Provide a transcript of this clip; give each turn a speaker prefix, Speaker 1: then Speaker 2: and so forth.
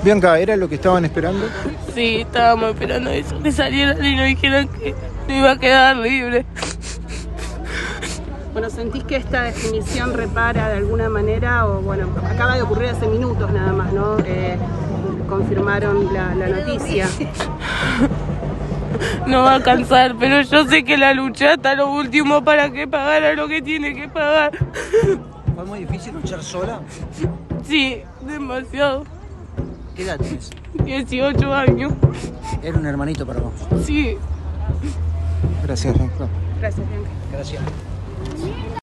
Speaker 1: Bianca, ¿era lo que estaban esperando?
Speaker 2: Sí, estábamos esperando eso, que salieran y nos dijeran que no iba a quedar libre.
Speaker 3: Bueno, ¿sentís que esta definición repara de alguna manera? O bueno, acaba de ocurrir hace minutos nada más, ¿no? Confirmaron la noticia.
Speaker 2: No va a alcanzar, pero yo sé que la lucha hasta lo último para que pagara lo que tiene que pagar.
Speaker 4: ¿Fue muy difícil luchar sola?
Speaker 2: Sí, demasiado.
Speaker 4: ¿Qué edad tienes?
Speaker 2: 18 años.
Speaker 4: Era un hermanito para vos.
Speaker 2: Sí.
Speaker 1: Gracias, Bianca.
Speaker 3: Gracias, Bianca.
Speaker 4: Gracias.